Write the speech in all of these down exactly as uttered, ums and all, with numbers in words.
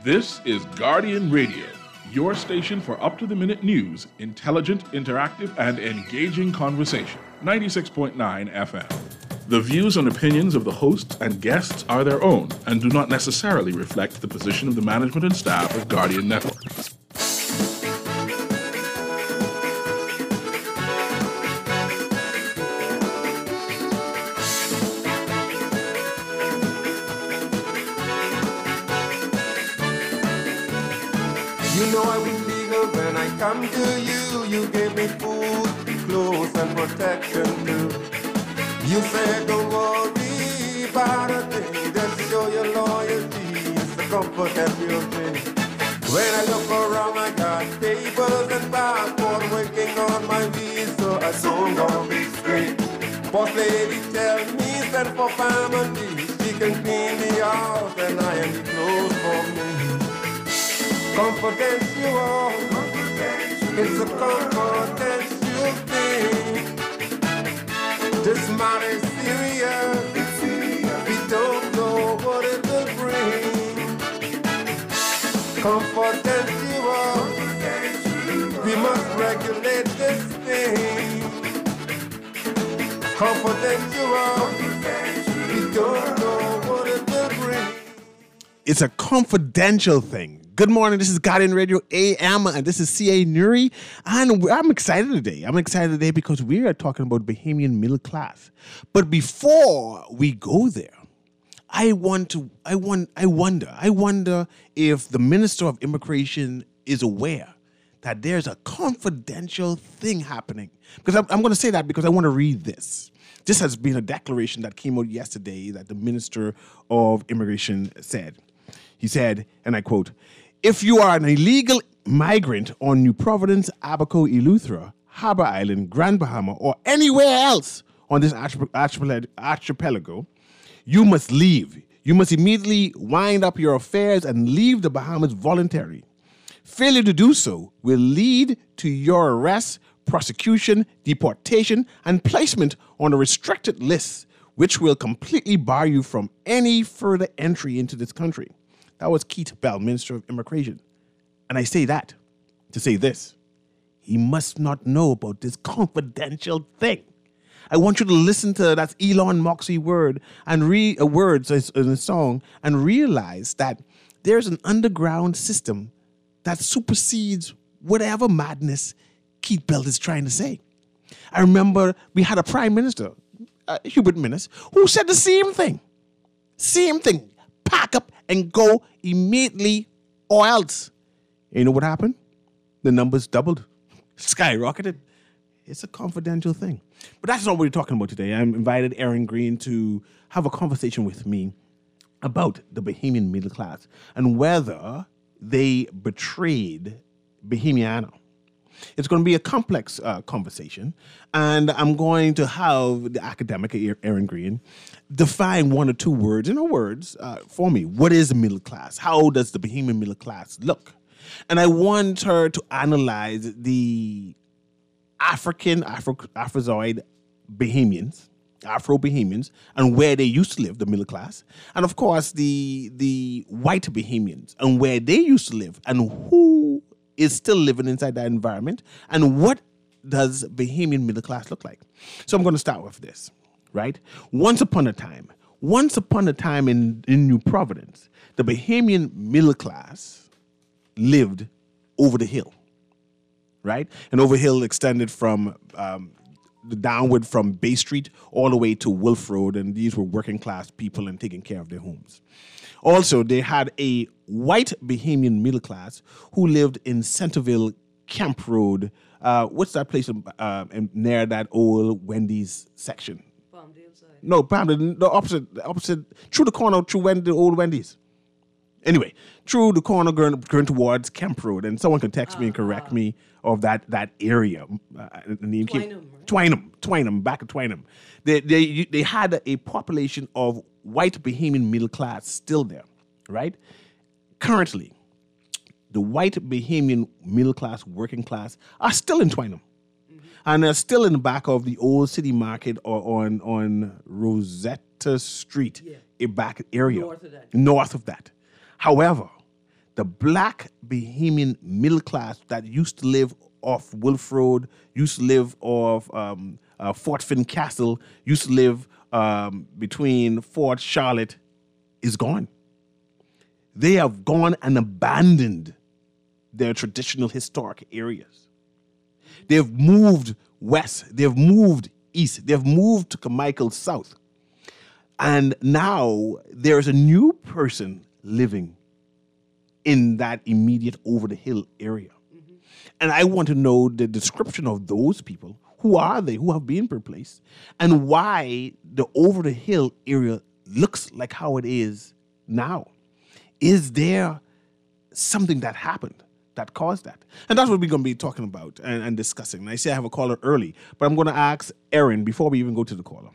This is Guardian Radio, your station for up-to-the-minute news, intelligent, interactive, and engaging conversation. ninety-six point nine F M. The views and opinions of the hosts and guests are their own and do not necessarily reflect the position of the management and staff of Guardian Network. You know I was legal when I come to you. You gave me food, clothes, and protection too. You said don't worry about a thing, just show your loyalty. It's the comfort that you'll bring. When I look around, I got papers and passport waiting on my visa. I soon gonna be straight. Boss lady tell me send for family. She can clean me out and I am the clothes for me. Confidential, it's a confidential thing. This matter is serious, we don't know what it will bring. Confidential, we must regulate this thing. Confidential, we don't know what it will bring. It's a confidential thing. Good morning, this is Guardian Radio A M, and this is C A Nuri, and I'm excited today. I'm excited today because we are talking about Bahamian middle class. But before we go there, I want to, I want, I wonder, I wonder if the Minister of Immigration is aware that there's a confidential thing happening. Because I'm, I'm going to say that because I want to read this. This has been a declaration that came out yesterday that the Minister of Immigration said. He said, and I quote, "If you are an illegal migrant on New Providence, Abaco, Eleuthera, Harbor Island, Grand Bahama, or anywhere else on this archipel- archipelago, you must leave. You must immediately wind up your affairs and leave the Bahamas voluntarily. Failure to do so will lead to your arrest, prosecution, deportation, and placement on a restricted list, which will completely bar you from any further entry into this country." That was Keith Bell, Minister of Immigration. And I say that to say this. He must not know about this confidential thing. I want you to listen to that Elon Moxie word and read uh, words in a song and realize that there's an underground system that supersedes whatever madness Keith Bell is trying to say. I remember we had a prime minister, uh, Hubert Minnis, who said the same thing. Same thing. Pack up and go immediately or else. You know what happened? The numbers doubled, skyrocketed. It's a confidential thing. But that's not what we're talking about today. I invited Aaron Green to have a conversation with me about the Bahamian middle class and whether they betrayed Bahamiana. It's going to be a complex uh, conversation, and I'm going to have the academic Aaron Green define one or two words, in her words, uh, for me. What is the middle class? How does the Bahamian middle class look? And I want her to analyze the African, Afro, Afrozoid Bahamians, Afro-Bahamians, and where they used to live, the middle class. And of course, the, the white Bahamians and where they used to live and who is still living inside that environment, and what does Bahamian middle class look like? So I'm going to start with this, right? Once upon a time, once upon a time in, in New Providence, the Bahamian middle class lived over the hill, right? And over hill extended from um, downward from Bay Street all the way to Wolf Road, and these were working class people and taking care of their homes. Also, they had a white Bahamian middle class who lived in Centerville Camp Road. Uh, what's that place uh, near that old Wendy's section? Palmdale side. No, Palmdale, the opposite, the opposite, through the corner, through Wendy, the old Wendy's. Anyway, through the corner going, going towards Camp Road, and someone can text uh, me and correct uh, me of that that area. Uh, the name Twynham, came, right? Twynham, Twynham, back at Twynham. They, they, they had a population of white Bahamian middle class still there, right? Currently, the white Bahamian middle class, working class, are still in Twynham. Mm-hmm. And are still in the back of the old city market or on, on Rosetta Street, yeah. a back area. North of that. North of that. However, the black Bahamian middle class that used to live off Wolf Road, used to live off um, uh, Fort Finn Castle, used to live um, between Fort Charlotte, is gone. They have gone and abandoned their traditional historic areas. They've moved west. They've moved east. They've moved to Carmichael South. And now there's a new person living in that immediate over-the-hill area. Mm-hmm. And I want to know the description of those people. Who are they? Who have been replaced? And why the over-the-hill area looks like how it is now. Is there something that happened that caused that? And that's what we're going to be talking about and, and discussing. And I say I have a caller early, but I'm going to ask Erin before we even go to the caller.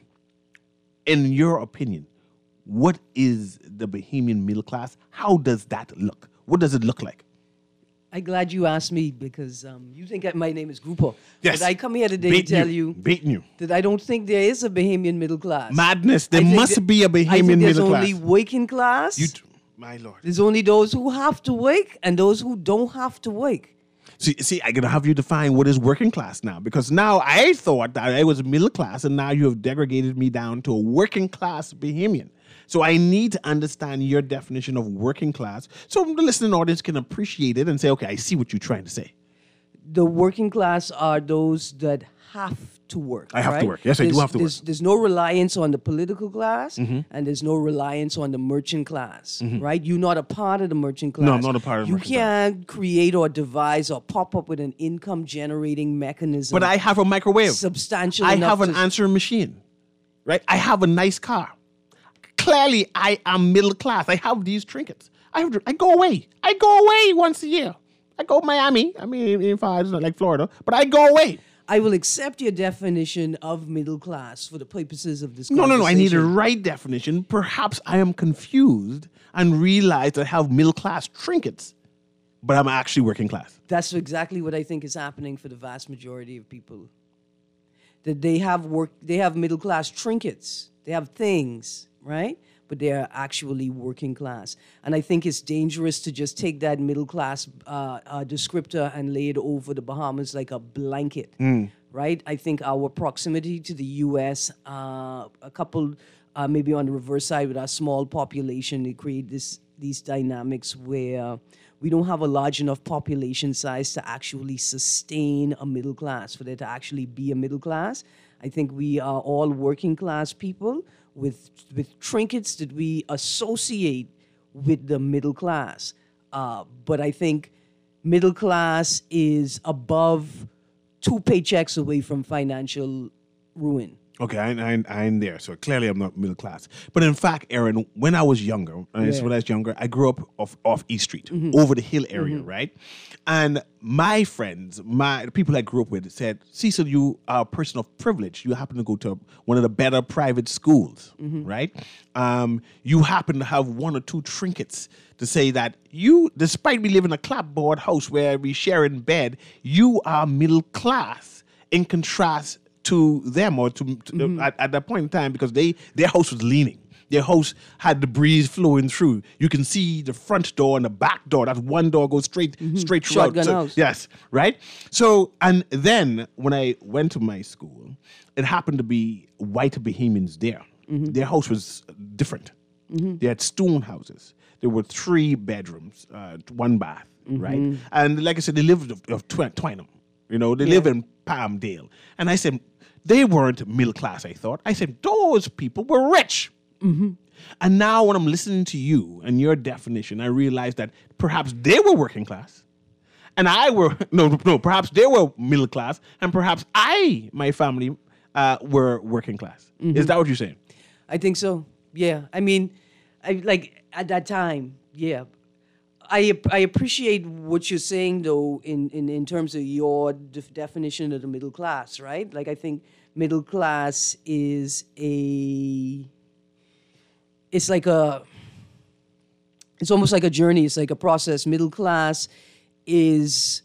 In your opinion, what is the Bahamian middle class? How does that look? What does it look like? I'm glad you asked me because um, you think that my name is Grupo. Yes. But I come here today Baiting to tell you. you, Baiting you. that I don't think there is a Bahamian middle class. Madness. There I think must that- be a I Bahamian think there's middle only class. working class. You t- my Lord. There's only those who have to work and those who don't have to work. See, see, I'm going to have you define what is working class now, because now I thought that I was middle class, and now you have degraded me down to a working class Bahamian. So I need to understand your definition of working class so the listening audience can appreciate it and say, okay, I see what you're trying to say. The working class are those that have to work. I have to right? work. Yes, I do There's- have to there's, work. There's no reliance on the political class, Mm-hmm. and there's no reliance on the merchant class, right? You're not a part of the merchant class. No, I'm not a part of the You merchant class. can't create or devise or pop up with an income-generating mechanism. But I have a microwave. substantial I enough have an to- answering machine, right? I have a nice car. Clearly, I am middle class. I have these trinkets. I have. I go away. I go away once a year. I go to Miami. I mean, in fact, it's not like Florida, but I go away. I will accept your definition of middle class for the purposes of this No, no, no. I need a conversation. right definition. Perhaps I am confused and realize that I have middle class trinkets, but I'm actually working class. That's exactly what I think is happening for the vast majority of people. That they have work, they have middle class trinkets, they have things, right? But they are actually working class. And I think it's dangerous to just take that middle class uh, uh, descriptor and lay it over the Bahamas like a blanket, right? I think our proximity to the U S, uh, a couple, uh, maybe on the reverse side with our small population, they create this these dynamics where we don't have a large enough population size to actually sustain a middle class, for there to actually be a middle class. I think we are all working class people with with trinkets that we associate with the middle class. Uh, but I think middle class is above two paychecks away from financial ruin. Okay, I, I, I'm there. So clearly I'm not middle class. But in fact, Aaron, when I was younger, uh, Yeah. when I was younger, I grew up off, off East Street, over the hill area, right? And my friends, my the people I grew up with said, Cecil, you are a person of privilege. You happen to go to one of the better private schools, right? Um, you happen to have one or two trinkets to say that you, despite we live in a clapboard house where we share in bed, you are middle class in contrast to them, or to, to at, at that point in time, because they their house was leaning. Their house had the breeze flowing through. You can see the front door and the back door. That one door goes straight straight throughout. Shotgun So- house. Yes, right? So, and then when I went to my school, it happened to be white Bahamians there. Their house was different. They had stone houses. There were three bedrooms, uh, one bath, right? And like I said, they lived of, of Twi- Twynham. You know, they live in Palmdale. And I said, they weren't middle class, I thought. I said, those people were rich. And now when I'm listening to you and your definition, I realize that perhaps they were working class. And I were, no, no, perhaps they were middle class. And perhaps I, my family, uh, were working class. Is that what you're saying? I think so. Yeah. I mean, I like at that time, yeah. I ap- I appreciate what you're saying though in, in, in terms of your def- definition of the middle class, right? Like I think middle class is a it's like a it's almost like a journey, it's like a process. Middle class is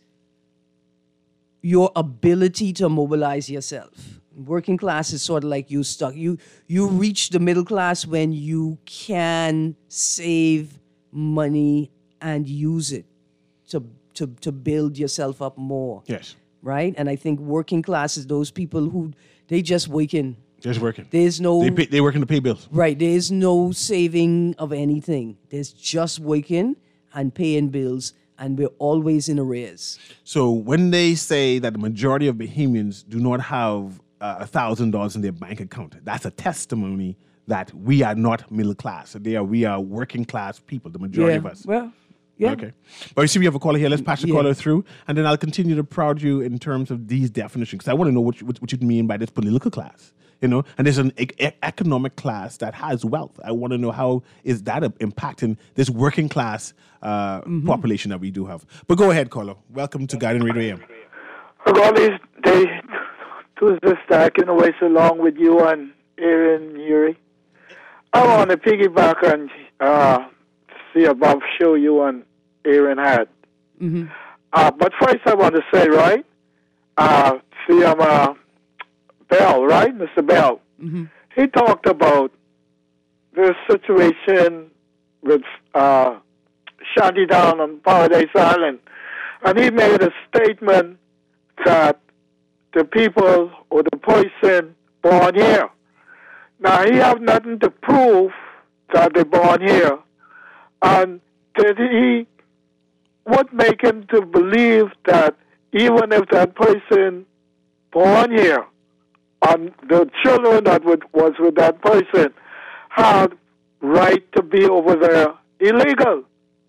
your ability to mobilize yourself. Working class is sort of like you stuck. You you reach the middle class when you can save money and use it to to to build yourself up more. Yes. Right? And I think working class is those people who they just waking. Just working. There's no They pay, they working to pay bills. right. There's no saving of anything. There's just working and paying bills, and we're always in arrears. So when they say that the majority of Bahamians do not have uh, a thousand dollars in their bank account, that's a testimony that we are not middle class. They are we are working class people. The majority Yeah. of us. Well, yeah. Okay. But you see, we have a caller here. Let's patch the Yeah. caller through, and then I'll continue to prod you in terms of these definitions, because I want to know what you, what, what you mean by this political class. You know, and there's an e- e- economic class that has wealth. I want to know how is that a- impacting this working class uh, Mm-hmm. population that we do have. But go ahead, caller. Welcome to Guiding Radio A M. Look, all these days, Tuesday stacking away so long with you and Aaron Yuri. I want to piggyback on uh, see above show you and Aaron had. Mm-hmm. Uh, but first, I want to say, right? Uh, see, I'm uh, Bell, right, Mister Bell. Mm-hmm. He talked about the situation with uh, Shantytown on Paradise Island, and he made a statement that the people or the person born here. Now, he have nothing to prove that they're born here, and that he, what make him to believe that even if that person born here, and the children that would, was with that person had right to be over there illegal.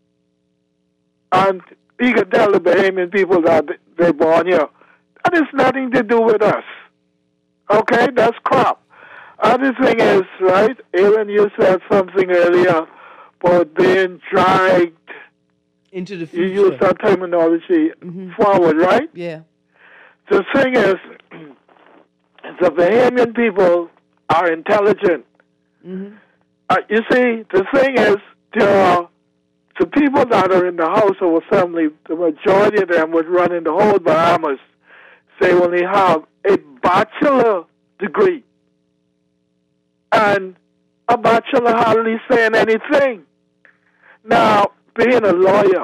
And he could tell the Bahamian people that they're born here. That has nothing to do with us. Okay, that's crap. Other thing is, right, Aaron, you said something earlier about being dragged. Into the You future. used that terminology forward, right? Yeah. The thing is, the Bahamian people are intelligent. Mm-hmm. Uh, you see, the thing is, there are the people that are in the House of Assembly, the majority of them would run in the whole Bahamas. They only have a bachelor degree. And a bachelor hardly saying anything. Now, being a lawyer,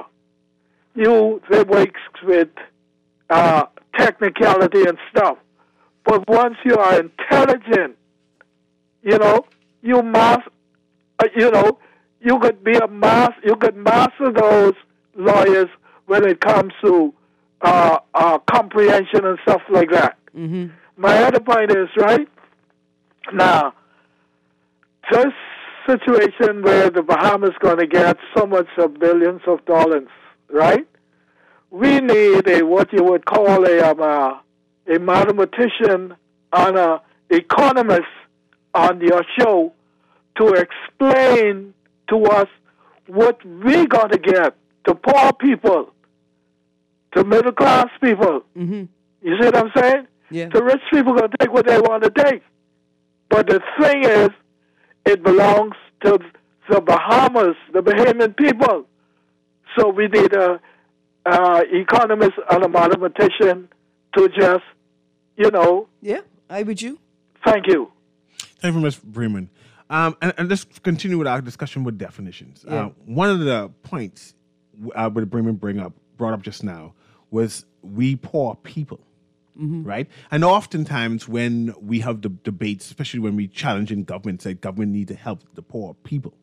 you, they works with uh, technicality and stuff. But once you are intelligent, you know, you must, uh, you know, you could be a mas, you could master those lawyers when it comes to uh, uh, comprehension and stuff like that. Mm-hmm. My other point is, right, now, this situation where the Bahamas going to get so much of billions of dollars, right? We need a, what you would call a, um, uh, a mathematician and an economist on your show to explain to us what we got to get, the poor people, the middle class people. Mm-hmm. You see what I'm saying? Yeah. The rich people going to take what they want to take. But the thing is, it belongs to the Bahamas, the Bahamian people. So we need a uh, economist and a mathematician to just, you know. Yeah, I with you. Thank you. Thank you, Miz Bremen. Um, and, and let's continue with our discussion with definitions. Yeah. Uh, one of the points uh, that Bremen bring up, brought up just now was we poor people, right? And oftentimes when we have the debates, especially when we challenge in government, say government need to help the poor people.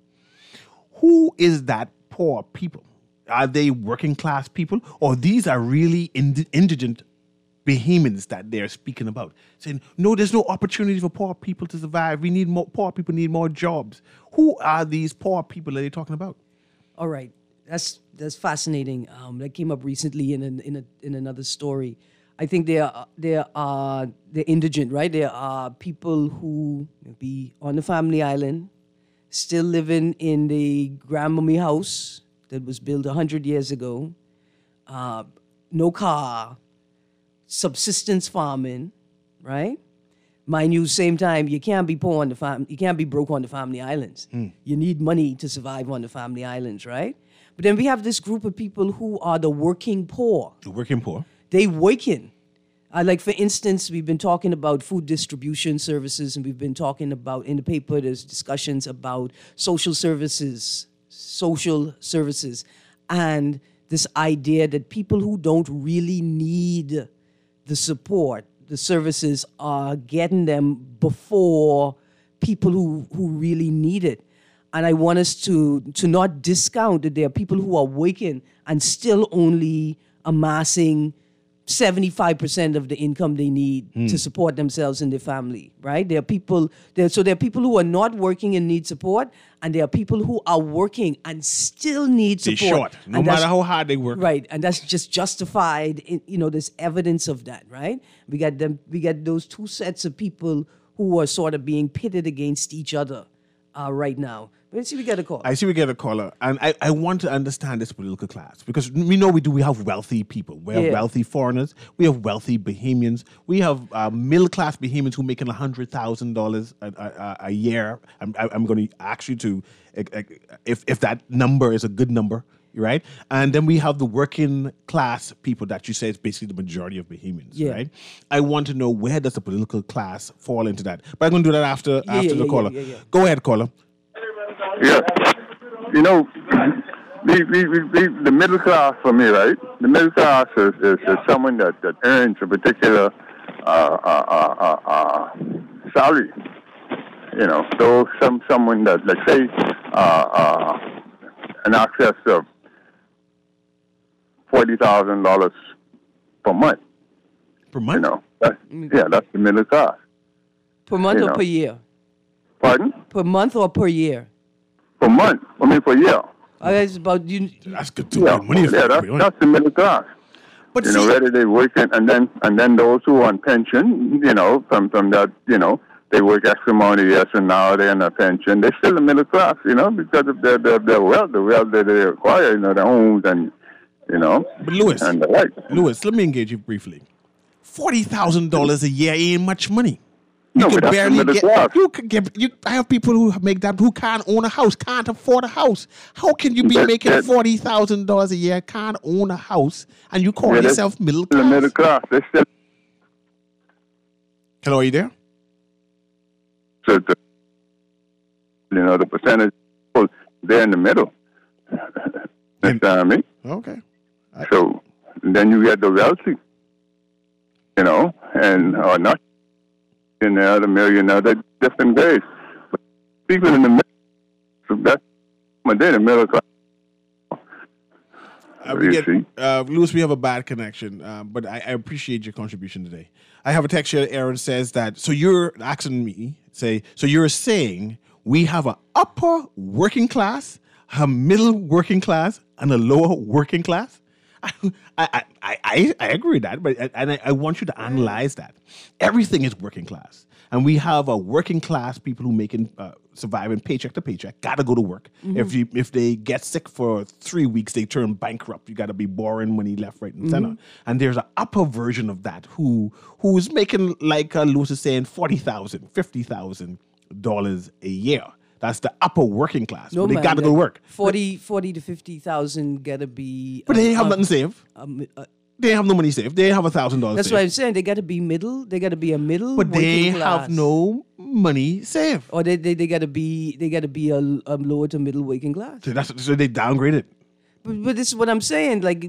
Who is that poor people? Are they working class people, or these are really ind- indigent Bahamians that they're speaking about, saying, no, there's no opportunity for poor people to survive. We need more, poor people need more jobs. Who are these poor people that they're talking about? All right, that's that's fascinating. Um, that came up recently in an, in a, in another story. I think there are there are they're indigent, right? There are people who may be on the family island, still living in the grandmommy house that was built a hundred years ago. Uh, no car, subsistence farming, right? Mind you, same time, you can't be poor on the fam- you can't be broke on the family islands. You need money to survive on the family islands, right? But then we have this group of people who are the working poor. The working poor. They working. Uh, like, for instance, we've been talking about food distribution services, and we've been talking about, in the paper, there's discussions about social services, social services. and this idea that people who don't really need the support, the services, are getting them before people who, who really need it. And I want us to, to not discount that there are people who are working and still only amassing seventy-five percent of the income they need Mm. to support themselves and their family, right? There are people, there, so there are people who are not working and need support, and there are people who are working and still need They support. short, no And that's- matter how hard they work. Right, and that's just justified. In, you know, there's evidence of that, right? We got them. We got those two sets of people who are sort of being pitted against each other uh, right now. Let's see, we get a call. I see we get a caller, and I, I want to understand this political class because we know we do. We have wealthy people. We have Yeah. wealthy foreigners. We have wealthy Bahamians. We have uh, middle class Bahamians who making a hundred thousand dollars a a year. I'm, I- I'm going to ask you to, uh, uh, if if that number is a good number, right? And then we have the working class people that you say is basically the majority of Bahamians, Yeah. right? I want to know where does the political class fall into that. But I'm going to do that after Yeah, after yeah, the yeah, caller. yeah, yeah, yeah. Go ahead, caller. Yeah. You know, the, the, the, the middle class for me, right? The middle class is, is, is someone that, that earns a particular uh, uh, uh, uh, uh, salary. You know, so some someone that, let's say, uh, uh, an access of forty thousand dollars per month. Per You month? know, that's, Mm. yeah, that's the middle class. Per month you or know. per year? Pardon? Per month or per year? Per month. I mean, per year. Uh, it's about you. That's good too. Yeah, Money is yeah, for that's, everyone. that's the middle class. But You see, know, whether they work in, and then and then those who are on pension, you know, from from that, you know, they work extra amount of years and now they're on a pension. They're still the middle class, you know, because of their their, their wealth, the wealth that they acquire, you know, their homes and you know, But Louis, and the like. Louis, let me engage you briefly. Forty thousand dollars a year ain't much money. You No, could but that's the barely middle get. class. You could get. You. I have people who make that who can't own a house, can't afford a house. How can you be But making that- forty thousand dollars a year, can't own a house, and you call Yeah, that's yourself middle The class? middle class, they still Hello, are you there? so the, you know, the percentage they're in the middle. Understand what I mean? Okay. So then you get the wealthy, you know, and or not in there, the millionaire, they're different grades. But people in the middle, so that's but they're the middle class. Uh, we You get, see? uh, Louis, we have a bad connection, um, but I, I appreciate your contribution today. I have a text here. Aaron says that, so you're asking me, say, so you're saying we have an upper working class, a middle working class, and a lower working class? I, I, I, I, I agree with that, but and I, I want you to analyze that. Everything is working class. And we have a working class people who making uh, surviving paycheck to paycheck, gotta go to work. If you if they get sick for three weeks, they turn bankrupt. You gotta be borrowing money left, right, and center. And there's an upper version of that who who's making, like uh, Lewis is saying, forty thousand, fifty thousand dollars a year. That's the upper working class. No but they man, gotta go to like work. forty, forty to fifty thousand gotta be. But they ain't have um, nothing saved. um, uh, They ain't have no money saved. They ain't have a thousand dollars That's saved. what I'm saying. They gotta be middle. They gotta be a middle. But they working have class. no money saved. Or they they, they gotta be they gotta be a, a lower to middle working class. So that's so they downgraded. But, but this is what I'm saying. Like,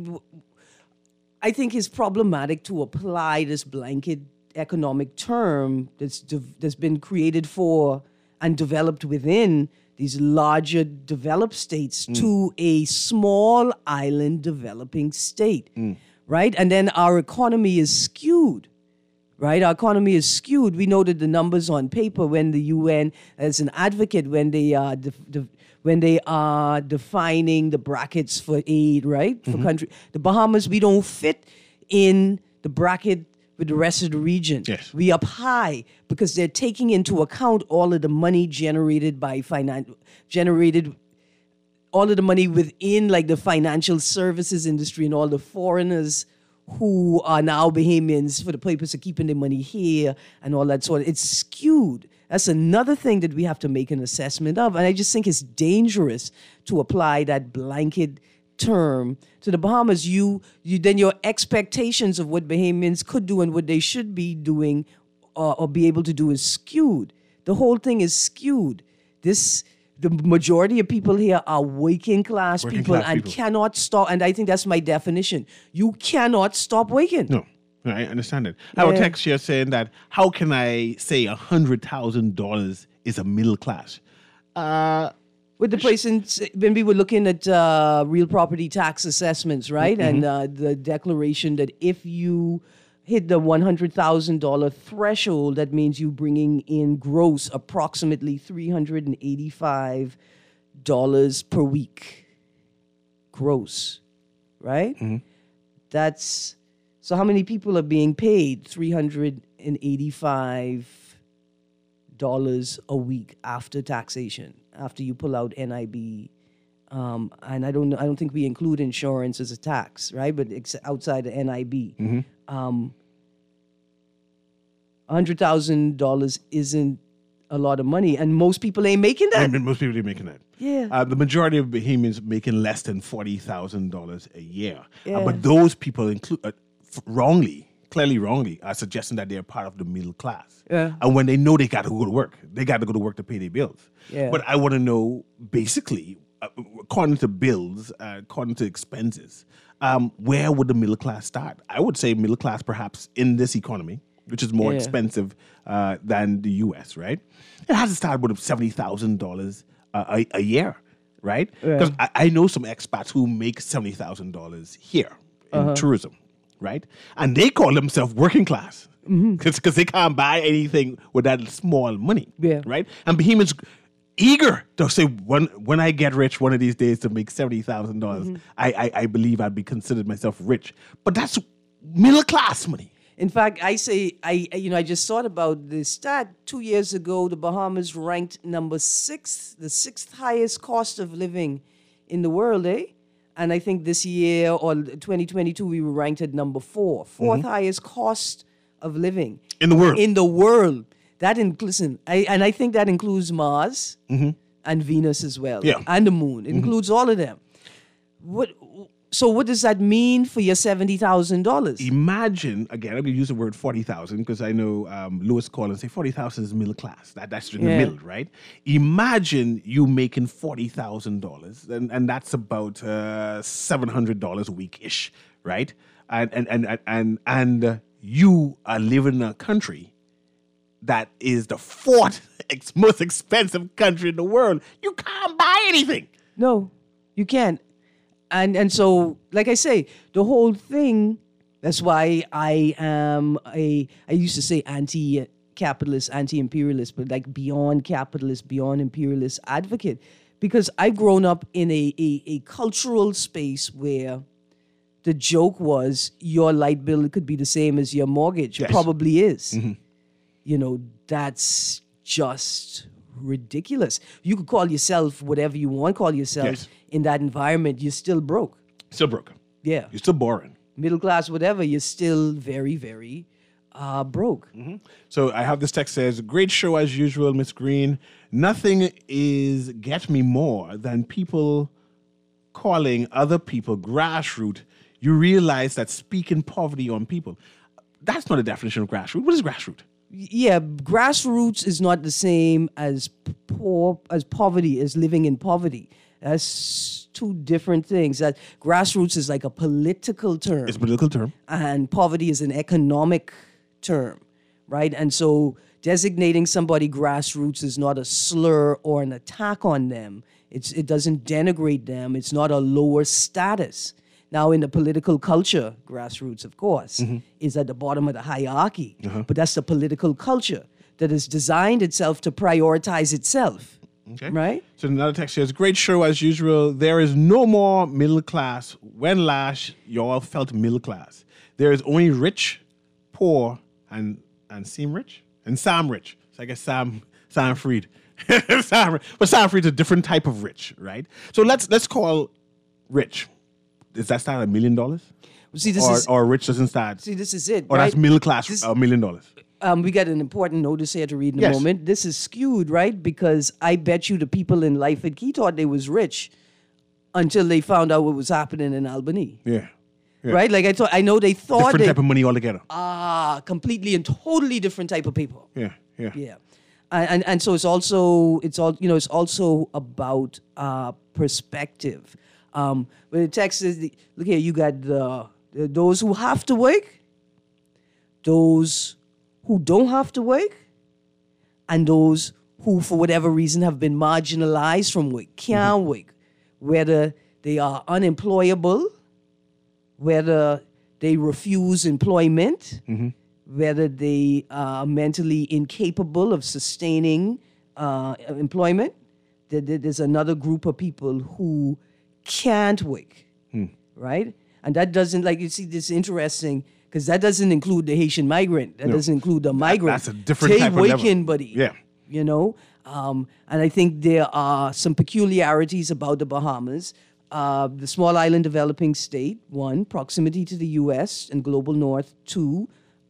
I think it's problematic to apply this blanket economic term that's de- that's been created for and developed within these larger developed states to a small island developing state, right? And then our economy is skewed. Right, our economy is skewed. We know that the numbers on paper, when the U N, as an advocate, when they are def- def- when they are defining the brackets for aid, right, for country, the Bahamas, we don't fit in the bracket with the rest of the region. Yes. We up high because they're taking into account all of the money generated by finan- generated all of the money within like the financial services industry and all the foreigners who are now Bahamians for the purpose of keeping their money here and all that sort of. It's skewed. That's another thing that we have to make an assessment of. And I just think it's dangerous to apply that blanket term to the Bahamas. You, you then your expectations of what Bahamians could do and what they should be doing or, or be able to do is skewed. The whole thing is skewed. This the majority of people here are working class Working people class and people. cannot stop. And I think that's my definition. You cannot stop working. No, I understand it. I have a Yeah. text here saying that how can I say a hundred thousand dollars is a middle class? Uh, With the person, when we were looking at uh, real property tax assessments, right? And uh, the declaration that if you hit the one hundred thousand dollars threshold, that means you bringing in gross approximately three hundred eighty-five dollars per week. Gross, right? That's, so how many people are being paid three hundred eighty-five dollars a week after taxation, after you pull out N I B, um, and I don't know, I don't think we include insurance as a tax, right? But it's outside the N I B, um, a hundred thousand dollars isn't a lot of money, and most people ain't making I that. mean, most people are making that. Yeah. Uh, the majority of Bahamians making less than forty thousand dollars a year. Uh, Yeah. but those people include uh, f- wrongly, clearly wrongly, are suggesting that they're part of the middle class. Yeah. And when they know they got to go to work, they got to go to work to pay their bills. Yeah. But I want to know, basically, uh, according to bills, uh, according to expenses, um, where would the middle class start? I would say middle class, perhaps in this economy, which is more Yeah. expensive uh, than the U S, right? It has to start with seventy thousand dollars a, a year, right? Because I, I know some expats who make seventy thousand dollars here in Uh-huh. tourism, right? And they call themselves working class because Mm-hmm. they can't buy anything with that small money, Yeah. right? And Bahamians eager to say, when when I get rich one of these days to make seventy thousand dollars, Mm-hmm. I, I I believe I'd be considered myself rich. But that's middle class money. In fact, I say, I you know, I just thought about this stat. Two years ago, the Bahamas ranked number six, the sixth highest cost of living in the world, eh? And I think this year, or twenty twenty-two, we were ranked at number four, fourth highest cost of living In the world. In the world. That in, listen, I, and I think that includes Mars and Venus as well, Yeah. and the Moon. It includes all of them. What? So what does that mean for your seventy thousand dollars? Imagine, again, I'm going to use the word forty thousand because I know um, Lewis Collins say forty thousand is middle class. That, that's in the Yeah. middle, right? Imagine you making forty thousand dollars, and, and that's about uh, seven hundred dollars a week-ish, right? And, and, and, and, and, and uh, you are living in a country that is the fourth ex- most expensive country in the world. You can't buy anything. No, you can't. And and so, like I say, the whole thing, that's why I am a, I used to say anti-capitalist, anti-imperialist, but like beyond capitalist, beyond imperialist advocate. Because I've grown up in a, a, a cultural space where the joke was your light bill could be the same as your mortgage. Yes. Probably is. You know, that's just ridiculous. You could call yourself whatever you want to call yourself. Yes. In that environment, you're still broke. Still broke. Yeah. You're still boring. Middle class, whatever, you're still very, very uh, broke. So I have this text says, great show as usual, Miss Green. Nothing is get me more than people calling other people grassroots. You realize that speaking poverty on people. That's not a definition of grassroots. What is grassroots? Yeah, grassroots is not the same as p- poor as poverty, as living in poverty. That's two different things. That grassroots is like a political term. It's a political term. And poverty is an economic term, right? And so designating somebody grassroots is not a slur or an attack on them. It's, it doesn't denigrate them. It's not a lower status. Now, in the political culture, grassroots, of course, is at the bottom of the hierarchy. But that's the political culture that has designed itself to prioritize itself, Okay. right? So another text says, great show as usual. There is no more middle class. When last y'all felt middle class? There is only rich, poor, and and seem rich. And Sam rich. So I guess Sam Sam Freed. Sam, but Sam Freed's a different type of rich, right? So let's let's call rich. Does that start at a million dollars? See, this Or is or rich doesn't start. see, this is it, Or right? that's middle class This- a million dollars. Um, we got an important notice here to read in a Yes. moment. This is skewed, right? Because I bet you the people in Life at Key thought they was rich until they found out what was happening in Albany, Yeah. Yeah. right? Like I thought, I know they thought Different they type of money altogether. ah completely and totally different type of people. Yeah. Yeah. Yeah. and and so it's also it's all you know it's also about uh, perspective. Um, when the text says, look here, you got the, the those who have to work, those who don't have to work, and those who, for whatever reason, have been marginalized from work, can't mm-hmm. work, whether they are unemployable, whether they refuse employment, mm-hmm. whether they are mentally incapable of sustaining uh, employment. There's another group of people who can't work, hmm. right? And that doesn't, like, you see, this is interesting, because that doesn't include the Haitian migrant. That no. doesn't include the migrant. That, that's a different they type of working, buddy. Yeah. You know? Um, and I think there are some peculiarities about the Bahamas. Uh, the small island developing state, one, proximity to the U S and global north, two,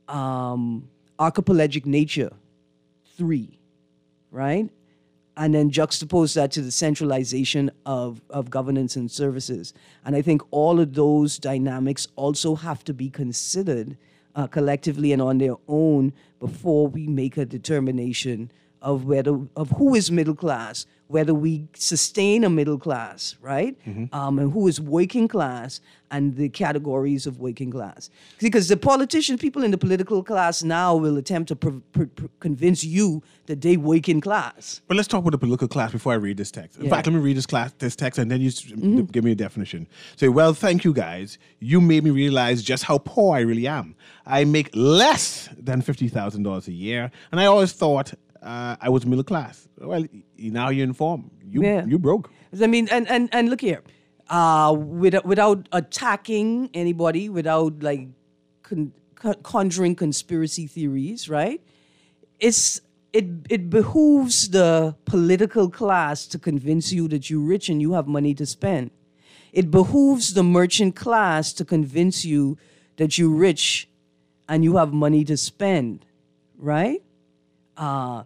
um, archipelagic nature, three, right? And then juxtapose that to the centralization of, of governance and services. And I think all of those dynamics also have to be considered uh, collectively and on their own before we make a determination of whether of who is middle class, whether we sustain a middle class, right? Mm-hmm. Um, and who is working class, and the categories of working class. Because the politicians, people in the political class now will attempt to pr- pr- pr- convince you that they working class. But let's talk about the political class before I read this text. In yeah. fact, let me read this class, this text, and then you mm-hmm. give me a definition. Say, well, thank you guys. You made me realize just how poor I really am. I make less than fifty thousand dollars a year, and I always thought Uh, I was middle class. Well, now you're informed. You yeah. you broke. I mean, and and, and look here, uh, without, without attacking anybody, without like con- conjuring conspiracy theories, right? It's it it behooves the political class to convince you that you're rich and you have money to spend. It behooves the merchant class to convince you that you're rich and you have money to spend, right? Uh,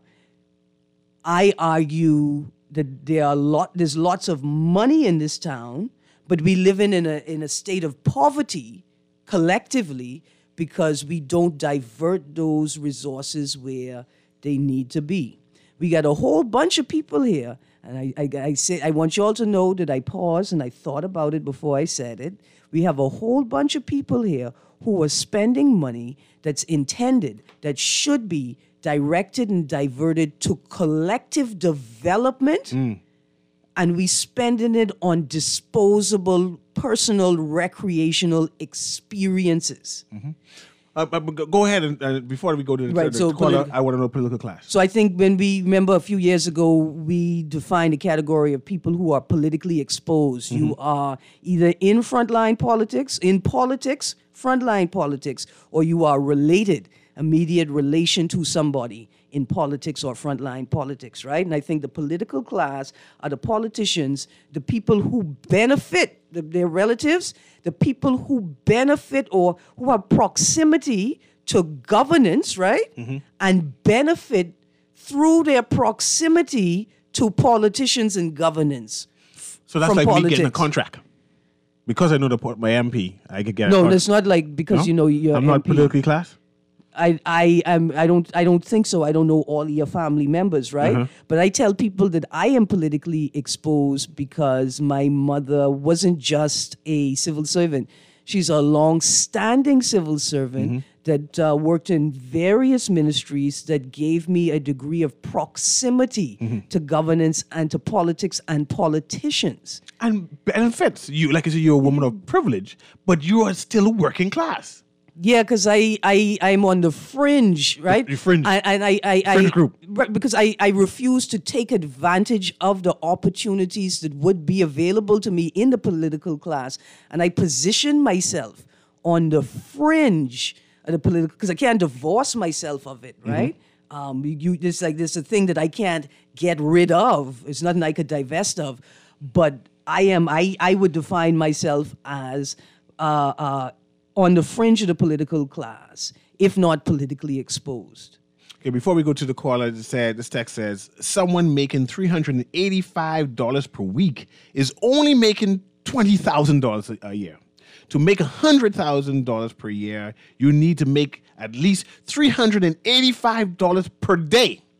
I argue that there are lot, there's lots of money in this town, but we live in, in a in a state of poverty collectively because we don't divert those resources where they need to be. We got a whole bunch of people here, and I I, I say I want you all to know that I paused and I thought about it before I said it. We have a whole bunch of people here who are spending money that's intended, that should be directed and diverted to collective development, mm. and we spending it on disposable, personal, recreational experiences. Mm-hmm. Uh, but go ahead, and uh, before we go to the, right, the, so the caller, politi- I want to know political class. So I think when we, remember a few years ago, we defined a category of people who are politically exposed. Mm-hmm. You are either in frontline politics, in politics, frontline politics, or you are related, immediate relation to somebody in politics or frontline politics, right? And I think the political class are the politicians, the people who benefit, the, their relatives, the people who benefit or who have proximity to governance, right? Mm-hmm. And benefit through their proximity to politicians and governance. So that's from like politics. me getting a contract. Because I know the my M P, I could get a No, contract. that's not like because No? you know you're I'm not M P. politically class? I I am I don't I don't think so. I don't know all your family members, right? Uh-huh. But I tell people that I am politically exposed because my mother wasn't just a civil servant. She's a long-standing civil servant mm-hmm. that uh, worked in various ministries that gave me a degree of proximity mm-hmm. to governance and to politics and politicians. And benefits you, like I said, you're a woman of privilege, but you are still working class. Yeah, because I, I, I'm on the fringe, right? The fringe. I, and I, I, fringe I, group. Right, because I, I refuse to take advantage of the opportunities that would be available to me in the political class. And I position myself on the fringe of the political, because I can't divorce myself of it, right? Mm-hmm. Um, you, it's like there's a thing that I can't get rid of. It's nothing I could divest of. But I am, I, I would define myself as uh, uh, on the fringe of the political class, if not politically exposed. Okay, before we go to the caller, it said, this text says, someone making three hundred eighty-five dollars per week is only making twenty thousand dollars a year. To make one hundred thousand dollars per year, you need to make at least three hundred eighty-five dollars per day.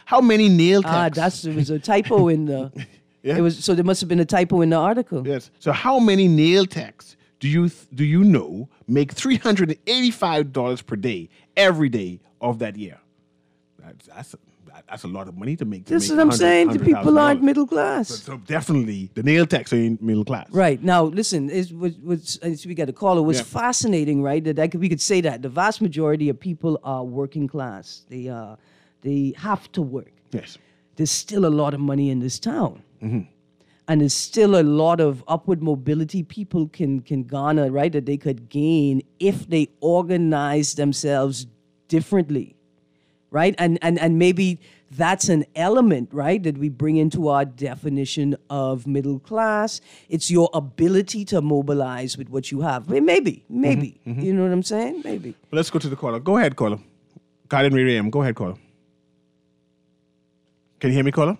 how many nail techs? Ah, that's it was a typo in the. Yeah. It was so there must have been a typo in the article. Yes. So how many nail techs do you th- do you know make three hundred and eighty-five dollars per day every day of that year? That's that's a, that- that's a lot of money to make. To This is make what I'm one hundred saying. The people aren't $one hundred thousand dollars. middle class. So definitely the nail techs are in middle class. Right. Now, listen, is what what's as we got a caller was Yeah. fascinating, right? That, that could, we could say that the vast majority of people are working class. They uh they have to work. Yes. There's still a lot of money in this town. Mm-hmm. And there's still a lot of upward mobility people can can garner, right? That they could gain if they organize themselves differently. Right? And and and maybe that's an element, right, that we bring into our definition of middle class. It's your ability to mobilize with what you have. Maybe, maybe. Mm-hmm, You know what I'm saying? Maybe. But let's go to the caller. Go ahead, caller. Garden Radio A M. Go ahead, caller. Can you hear me, caller?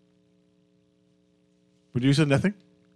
Producer, nothing?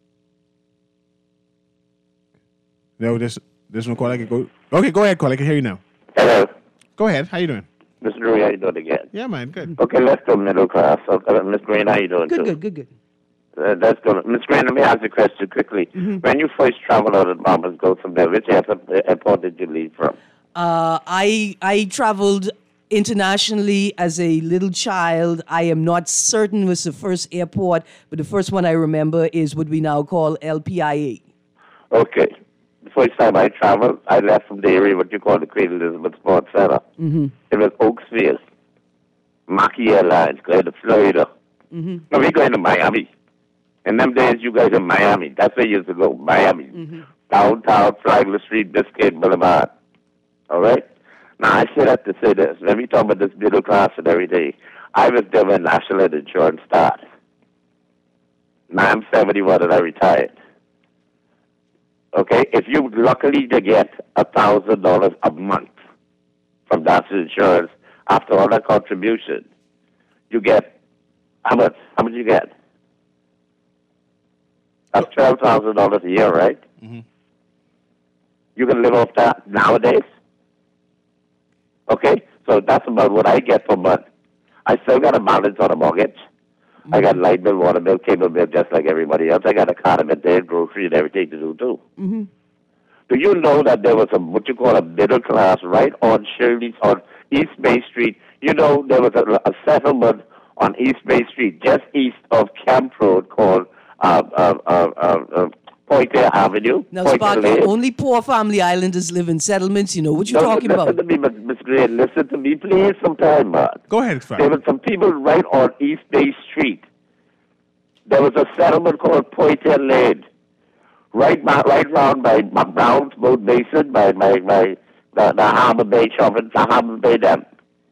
No, there's there's no caller. I can go. Okay, go ahead, caller. I can hear you now. Hello, Go ahead. How you doing? Mister Louis, how you doing again? Yeah, man. Good. Okay, let's go middle class. Okay, Miss Green, how you doing Good, too? good, good, good. Uh, let's go. Miss Green, let me ask you a question quickly. Mm-hmm. When you first traveled out of Bombers, go from there, which airport, airport did you leave from? Uh, I I traveled internationally as a little child. I am not certain was the first airport, but the first one I remember is what we now call L P I A. Okay. The first time I traveled, I left from the area what you call the Queen Elizabeth Sports Center. Mm-hmm. It was Oaksville, Mackey Airlines, going to Florida. Mm-hmm. No, we're going to Miami. In them days, you guys in Miami. That's where you used to go, Miami. Mm-hmm. Downtown, Flagler Street, Biscayne Boulevard. All right? Now, I say that to say this. When we talk about this middle class and everything, I was there when National Insurance started. Now, I'm seventy-one and I retired. Okay? If you luckily to get one thousand dollars a month from National Insurance after all that contribution, you get, how much? How much you get? That's twelve thousand dollars a year, right? Mm-hmm. You can live off that nowadays? Okay? So that's about what I get per month. I still got a balance on a mortgage. I got light bill, water bill, cable bill, just like everybody else. I got a condiment there, grocery, and everything to do, too. Mm-hmm. Do you know that there was a, what you call a middle class right on Shirley's, on East Bay Street? You know, there was a, a settlement on East Bay Street, just east of Camp Road, called uh, uh, uh, uh, uh, Poitier Avenue. Now, Poitier Sparky, Lane. only poor family islanders live in settlements. You know what you're No, talking listen about. to me, Miss Gray. Listen to me, please, sometime, man. Go ahead, There Frank. were some people right on East Bay Street. There was a settlement called Poitier Lane, right, by, right round by, by Brown's Boat Basin, by, by, by the, the Harbor Bay Shopping, the Harbor Bay Dam.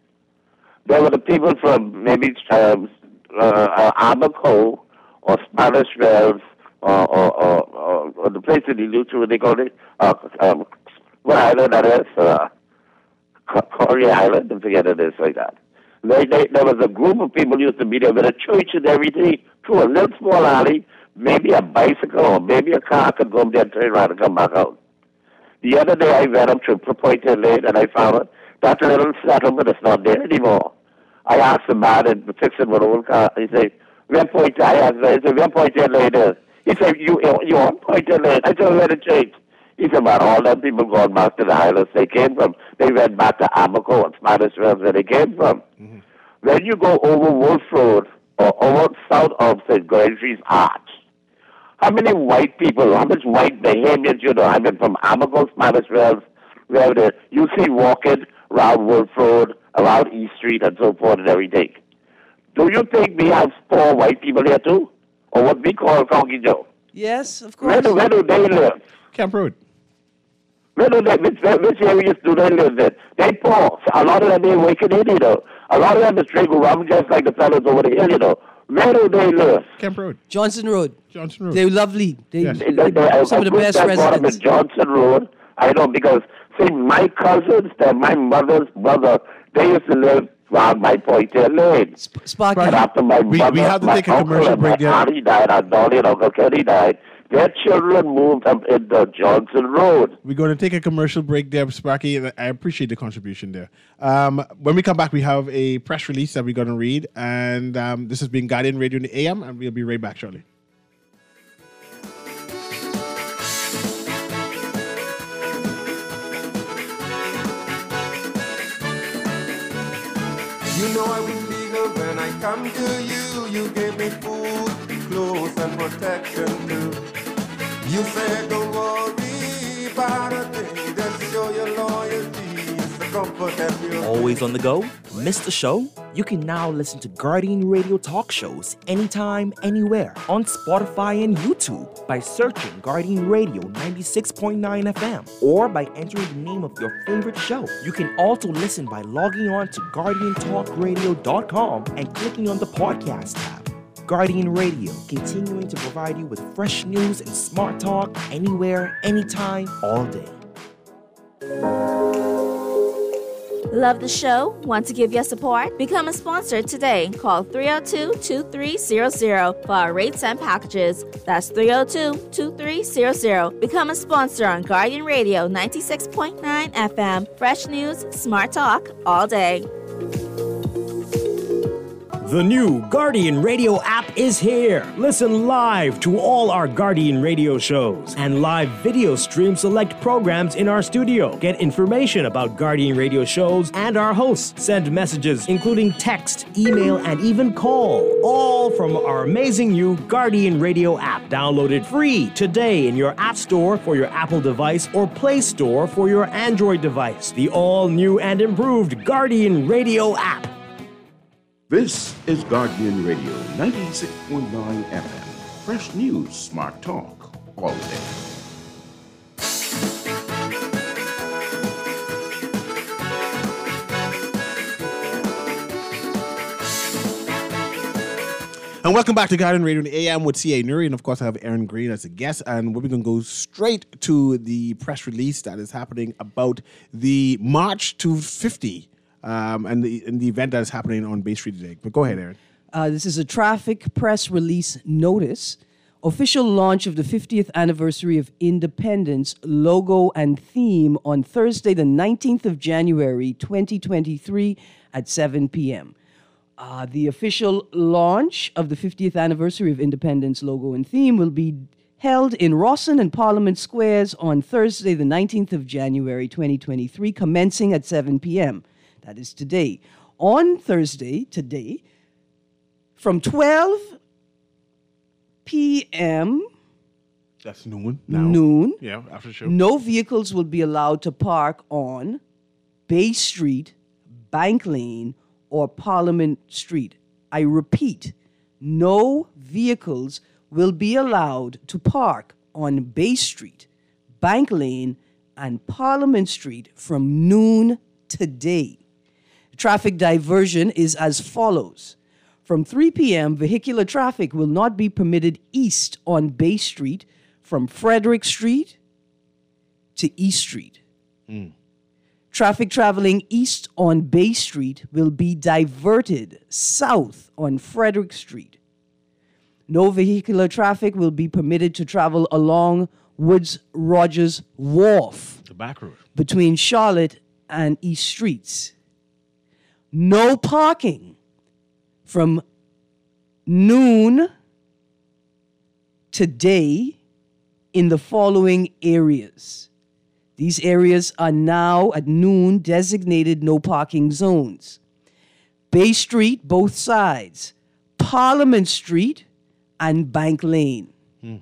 There were the people from maybe um, uh, uh, Abaco or Spanish Wells or, or, or, or, or the place in Iluchu, what they call it, uh, um, what island that is, uh, Corey Island, I forget it is like that. They, they, there was a group of people used to be there with a church and everything, through a little small alley, maybe a bicycle or maybe a car could go up there and turn around and come back out. The other day I went up to Poitier Lane and I found it. That little settlement is not there anymore. I asked the man and fixing my old car. He said, where Poitier? I asked him, I said, where Poitier Lane is? He said, you, you on Poitier Lane? I said, where the church? He said, man, all them people gone back to the islands they came from. They went back to Abaco and Spanish Wells where they came from. Mm-hmm. When you go over Wolf Road or over south of Saint Gregory's Arch, how many white people, how much white Bahamians you know? I mean, from Abaco, Spanish Wells, where they, you see walking around Wolf Road, around East Street and so forth and everything. Do you think we have poor white people here too? Or what we call Conky Joe? Yes, of course. Where do, where do they live? Camp Road. Where do they, which, which areas do they live in? They poor. A lot of them ain't waking in, you know. A lot of them is drinking rum just like the fellas over the hill, you know. Where do they live? Camp Road. Johnson Road. Johnson Road. They're lovely. They, Yes. they- They- they- I- some I of the put best that bottom residents. in Johnson Road. I know because, see, my cousins, they're my mother's brother, they used to live around my Poitier Lane. Sp- Sparky. But after my We- mother, we have to my take a uncle commercial and break my there. auntie died, Aunt Dolly and Uncle Kenny died, Their children moved up into Johnson Road. We're going to take a commercial break there, Sparky, and I appreciate the contribution there. Um, when we come back, we have a press release that we're going to read, and um, this has been Guardian Radio in the A M, and we'll be right back shortly. You know I will be legal when I come to you. You gave me food, clothes, and protection too. You said don't worry about a thing. Just show your loyalty. It's the comfort that you Always on the go? Missed the show? You can now listen to Guardian Radio talk shows anytime, anywhere on Spotify and YouTube by searching Guardian Radio ninety-six point nine F M or by entering the name of your favorite show. You can also listen by logging on to guardian talk radio dot com and clicking on the podcast tab. Guardian Radio, continuing to provide you with fresh news and smart talk anywhere, anytime, all day. Love the show? Want to give your support? Become a sponsor today. Call three oh two, two three zero zero for our rates and packages. That's three oh two, two three zero zero. Become a sponsor on Guardian Radio ninety-six point nine F M. Fresh news, smart talk, all day. The new Guardian Radio app is here. Listen live to all our Guardian Radio shows and live video stream select programs in our studio. Get information about Guardian Radio shows and our hosts. Send messages including text, email, and even call. All from our amazing new Guardian Radio app. Download it free today in your App Store for your Apple device or Play Store for your Android device. The all-new and improved Guardian Radio app. This is Guardian Radio ninety-six point nine F M. Fresh news, smart talk, all day. And welcome back to Guardian Radio in the A M with C A Nuri. And of course, I have Aaron Green as a guest. And we're going to go straight to the press release that is happening about the March to fifty. Um, and, the, and the event that is happening on Bay Street today. But go ahead, Aaron. Uh, this is a traffic press release notice. Official launch of the fiftieth anniversary of Independence logo and theme on Thursday, the nineteenth of January, twenty twenty-three at seven p.m. Uh, the official launch of the fiftieth anniversary of Independence logo and theme will be held in Rawson and Parliament Squares on Thursday, the nineteenth of January, twenty twenty-three, commencing at seven p.m. That is today. On Thursday, today, from twelve p.m. That's noon. Now. Noon. Yeah, after the show. No vehicles will be allowed to park on Bay Street, Bank Lane, or Parliament Street. I repeat, no vehicles will be allowed to park on Bay Street, Bank Lane, and Parliament Street from noon today. Traffic diversion is as follows. From three p.m., vehicular traffic will not be permitted east on Bay Street from Frederick Street to East Street. Mm. Traffic traveling east on Bay Street will be diverted south on Frederick Street. No vehicular traffic will be permitted to travel along Woods Rogers Wharf, the back road, between Charlotte and East Streets. No parking from noon today in the following areas. These areas are now at noon designated no parking zones. Bay Street, both sides, Parliament Street, and Bank Lane. Hmm.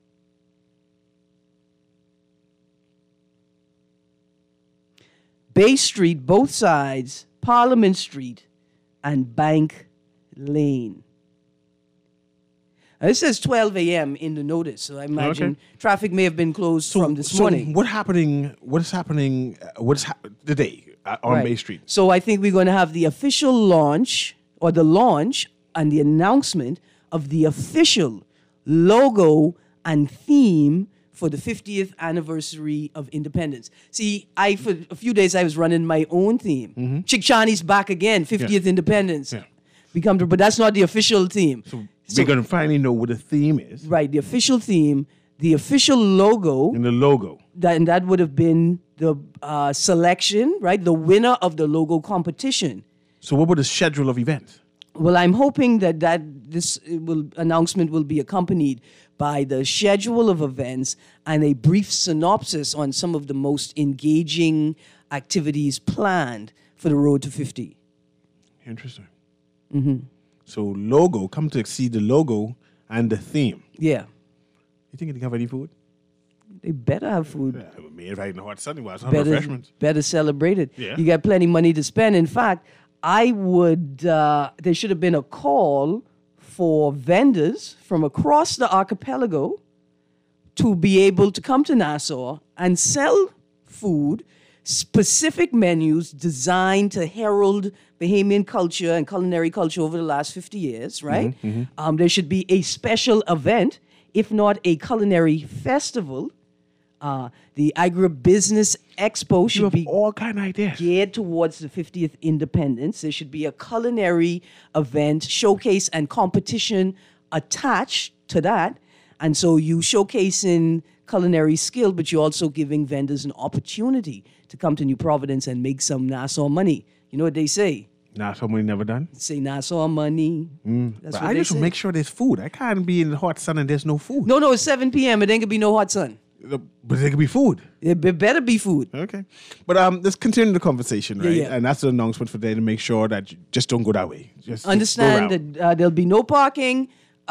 Bay Street, both sides, Parliament Street, and Bank Lane. Now, it says twelve a.m. in the notice, so I imagine okay. traffic may have been closed so, from this so morning. what happening? What is happening? Uh, what is ha- today uh, on Right. Bay Street? So I think we're going to have the official launch, or the launch and the announcement of the official logo and theme for the fiftieth anniversary of Independence. See, I for a few days I was running my own theme. Mm-hmm. Chick Chani's back again, fiftieth Yeah. Independence. Yeah. We come to, but that's not the official theme. So, So- we're going to finally know what the theme is. Right, the official theme the official logo, In the logo. that, and that would have been the uh, selection, right? The winner of the logo competition. So what about the schedule of events? Well, I'm hoping that, that this will, announcement will be accompanied by the schedule of events and a brief synopsis on some of the most engaging activities planned for the Road to fifty. Interesting. Mm-hmm. So logo, come to see the logo and the theme. Yeah. You think they have any food? They better have food. Yeah, we made right in the hot sun. It some Better, refreshments. better celebrate it. Yeah. You got plenty of money to spend. In fact, I would, uh, there should have been a call for vendors from across the archipelago to be able to come to Nassau and sell food, specific menus designed to herald Bahamian culture and culinary culture over the last fifty years, right? Mm-hmm, Um, there should be a special event, if not a culinary festival. Uh, the Agribusiness Expo You should have be all kind of ideas. geared towards the fiftieth independence. There should be a culinary event, showcase, and competition attached to that. And so you showcasing culinary skill, but you're also giving vendors an opportunity to come to New Providence and make some Nassau money. You know what they say? Nah, somebody never done. Say Nassau money. That's But what I they just say. make sure there's food. I can't be in the hot sun and there's no food. No, no, it's seven p.m. It ain't gonna be no hot sun. But there could be food. It be- better be food. Okay. But um, let's continue the conversation, right? yeah. And that's the announcement for today to make sure that you just don't go that way. Just just go Understand around. that uh, there'll be no parking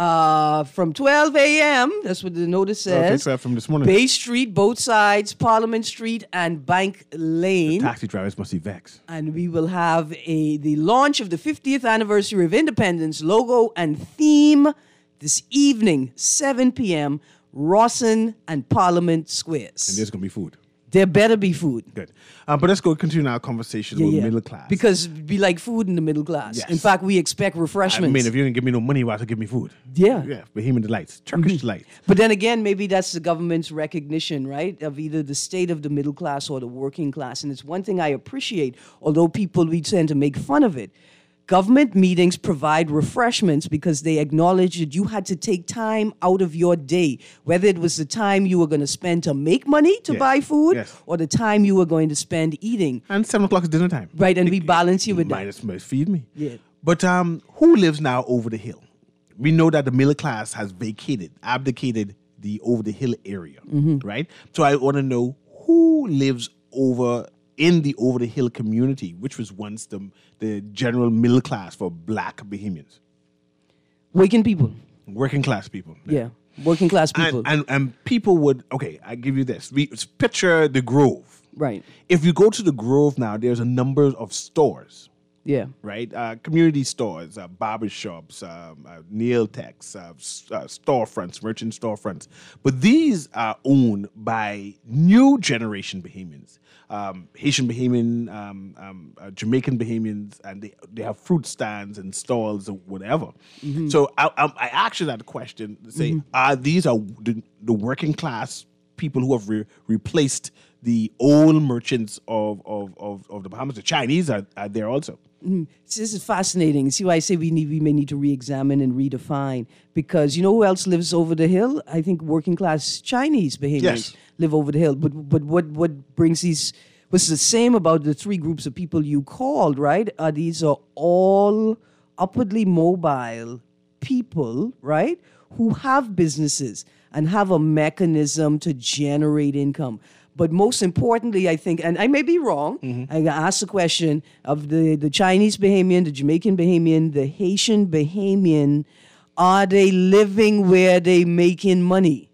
uh, from twelve a.m. That's what the notice says. Okay, so from this morning. Bay Street, both sides, Parliament Street, and Bank Lane. Taxi drivers must be vexed. And we will have a the launch of the fiftieth anniversary of Independence logo and theme this evening, seven p.m., Rawson and Parliament Squares. And there's going to be food. There better be food. Good. Uh, but let's go continue our conversation with middle class. Because we like food in the middle class. Yes. In fact, we expect I refreshments. mean, if you didn't give me no money, why have to give me food? Yeah. Yeah, Bahamian delights, Turkish delights. But then again, maybe that's the government's recognition, right, of either the state of the middle class or the working class. And it's one thing I appreciate, although people, we tend to make fun of it. Government meetings provide refreshments because they acknowledge that you had to take time out of your day, whether it was the time you were going to spend to make money to Yes. buy food Yes. or the time you were going to spend eating. And seven o'clock is dinner time. Right, and we balance you with that. Minus, minus feed me. Yeah. But um, who lives now over the hill? We know that the middle class has vacated, abdicated the over the hill area, Mm-hmm. right? So I want to know who lives over in the over the hill community, which was once the the general middle class for black Bahamians, Waking people. working class people. Yeah. Working class people. And, and and people would okay. I give you this. We picture the Grove. right. If you go to the Grove now, there's a number of stores. Yeah. Right, uh, community stores, uh, barber shops, um, uh, nail techs, uh, s- uh, storefronts, merchant storefronts. But these are owned by new generation Bahamians, um, Haitian Bahamian, um, um, uh, Jamaican Bahamians, and they they have fruit stands and stalls or whatever. So I, I, I asked you that question: say, are these are the, the working class people who have re- replaced the old merchants of, of, of, of the Bahamas? The Chinese are, are there also. So this is fascinating. See why I say we need we may need to re-examine and redefine, because you know who else lives over the hill? I think working class Chinese Bahamians Yes. live over the hill. But but what what brings these? What's the same about the three groups of people you called? Right? Uh, these are all upwardly mobile people, right? Who have businesses and have a mechanism to generate income. But most importantly, I think, and I may be wrong, I asked the question of the, the Chinese Bahamian, the Jamaican Bahamian, the Haitian Bahamian, are they living where they making money?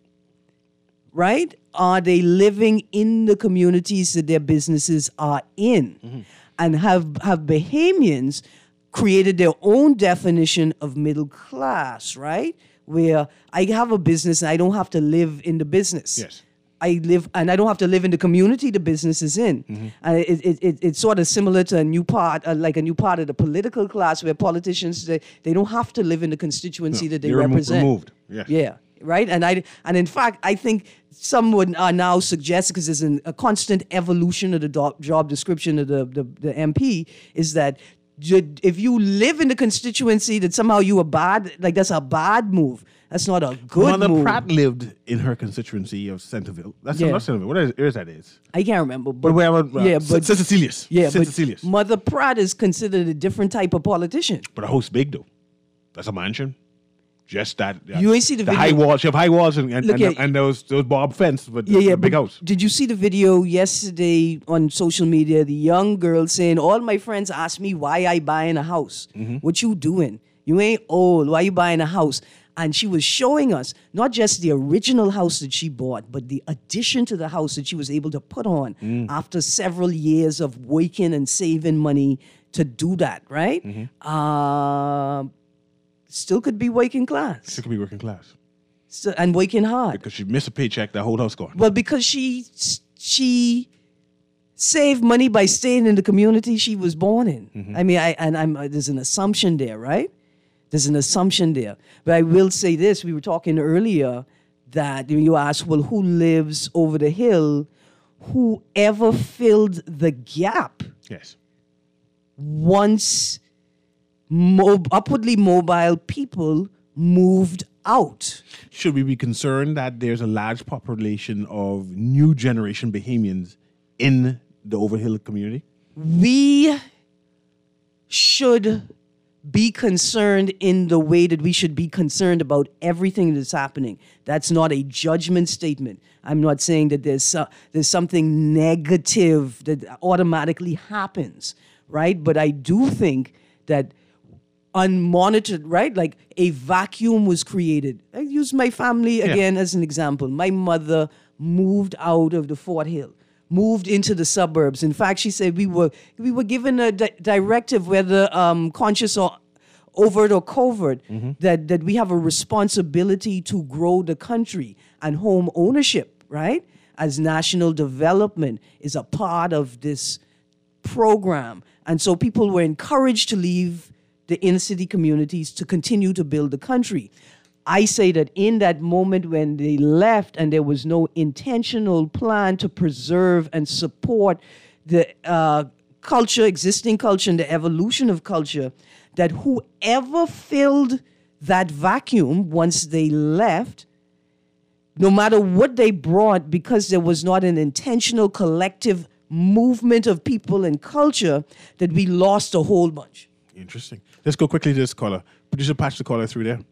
Right? Are they living in the communities that their businesses are in? And have, have Bahamians created their own definition of middle class, right? Where I have a business and I don't have to live in the business. Yes. I live, and I don't have to live in the community the business is in. And it, it, it, it's sort of similar to a new part, uh, like a new part of the political class, where politicians they, they don't have to live in the constituency No, that they you're remo- represent. removed. Yeah. yeah, right. And I and in fact, I think some would are now suggest, because there's an, a constant evolution of the do- job description of the, the the M P, is that ju- if you live in the constituency that somehow you are bad, like that's a bad move. That's not a good Mother move. Pratt lived in her constituency of Centerville. That's Yeah. not Centerville. What is, where is that is? I can't remember. But, But wherever, uh, yeah, S- but Saint Cecilius. Yeah, Saint but Cecilius. Mother Pratt is considered a different type of politician. But a house big though. That's a mansion. Just that. uh, You ain't see the the video. high walls. You have high walls and and, Look and, at- and those those bob fence with Yeah, yeah. a big but house. Did you see the video yesterday on social media? The young girl saying, "All my friends ask me why I buying a house. Mm-hmm. What you doing? You ain't old. Why you buying a house?" And she was showing us not just the original house that she bought, but the addition to the house that she was able to put on Mm. after several years of working and saving money to do that. Right? Mm-hmm. Um, still could be working class. She could be working class So, and working hard. because she missed a paycheck. That whole house gone. Well, because she she saved money by staying in the community she was born in. Mm-hmm. I mean, I and I'm uh, there's an assumption there, right? There's an assumption there. But I will say this: we were talking earlier that you asked, well, who lives over the hill? Whoever filled the gap Yes. once mob- upwardly mobile people moved out. Should we be concerned that there's a large population of new generation Bahamians in the Overhill community? We should be concerned in the way that we should be concerned about everything that's happening. That's not a judgment statement. I'm not saying that there's so, there's something negative that automatically happens, right? But I do think that unmonitored, right? Like a vacuum was created. I use my family again as an example. My mother moved out of the Fort Hill, moved into the suburbs. In fact, she said we were we were given a di- directive, whether um, conscious or overt or covert, that that we have a responsibility to grow the country, and home ownership, right, as national development is a part of this program. And so people were encouraged to leave the inner city communities to continue to build the country. I say that in that moment when they left and there was no intentional plan to preserve and support the uh, culture, existing culture, and the evolution of culture, that whoever filled that vacuum once they left, no matter what they brought, because there was not an intentional collective movement of people and culture, that we lost a whole bunch. Interesting. Let's go quickly to this caller. Producer, patch the caller through there.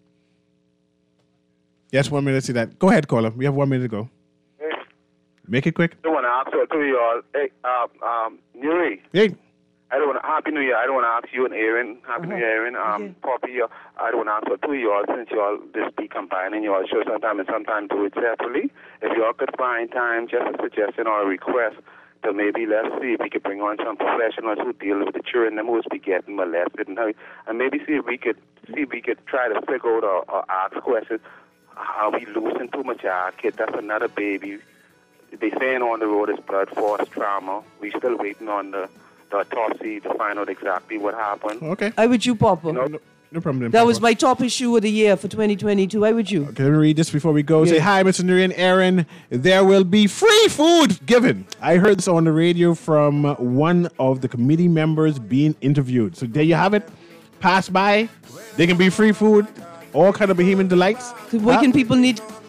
Yes, one minute to see that. Go ahead, caller. We have one minute to go. Hey, Make it quick. I don't want to ask you to you all. Hey, um, um, Nuri, Hey, I don't want to, Happy New Year. I don't want to ask you and Aaron. Happy New Year, Aaron. Um, Poppy, uh, I don't want to ask you to you all since you all this be combining you all show sometime and sometime do it separately. If you all could find time, just a suggestion or a request to maybe let's see if we could bring on some professionals who deal with the children that most be getting molested and how, and maybe see if we could see if we could try to figure out or, or ask questions. Are we losing too much of our kid? That's another baby. They saying on the road is blood force trauma. We still waiting on the the autopsy to find out exactly what happened. okay. I would you, Papa. No, no, no problem. then, That was Papa. my top issue of the year for twenty twenty-two. I would you. Okay, let me read this before we go. Say, Yeah. hi, Mister Nuri and Aaron. There will be free food given. I heard this on the radio from one of the committee members being interviewed. So there you have it. Pass by. There can be free food. All kind of Bahamian delights. What Huh? can people need?